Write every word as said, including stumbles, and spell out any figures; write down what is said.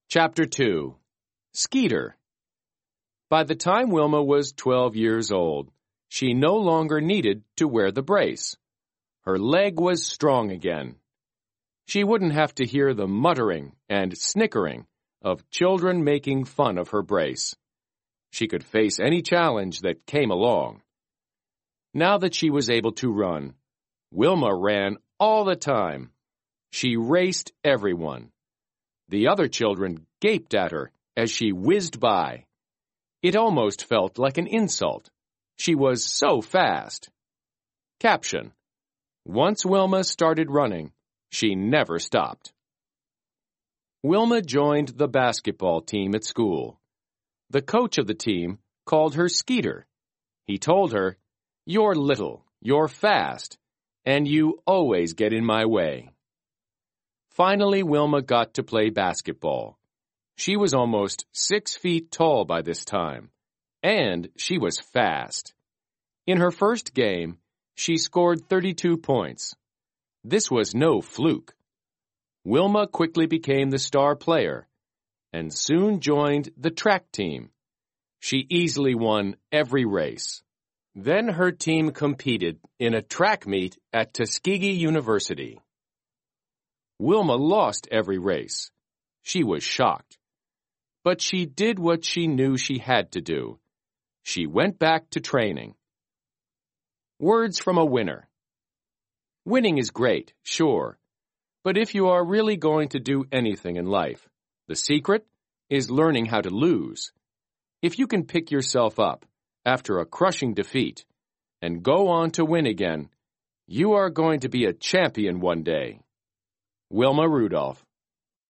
Chapter two. Skeeter. By the time Wilma was twelve years old, she no longer needed to wear the brace. Her leg was strong again. She wouldn't have to hear the muttering and snickering of children making fun of her brace. She could face any challenge that came along. Now that she was able to run, Wilma ran all the time. She raced everyone. The other children gaped at her as she whizzed by. It almost felt like an insult. She was so fast. Caption: Once Wilma started running, she never stopped. Wilma joined the basketball team at school. The coach of the team called her Skeeter. He told her, "You're little, you're fast, and you always get in my way." Finally, Wilma got to play basketball. She was almost six feet tall by this time, and she was fast. In her first game, she scored thirty-two points. This was no fluke. Wilma quickly became the star player and soon joined the track team. She easily won every race. Then her team competed in a track meet at Tuskegee University. Wilma lost every race. She was shocked. But she did what she knew she had to do. She went back to training. Words from a winner. Winning is great, sure. But if you are really going to do anything in life, the secret is learning how to lose. If you can pick yourself up after a crushing defeat and go on to win again, you are going to be a champion one day. Wilma Rudolph.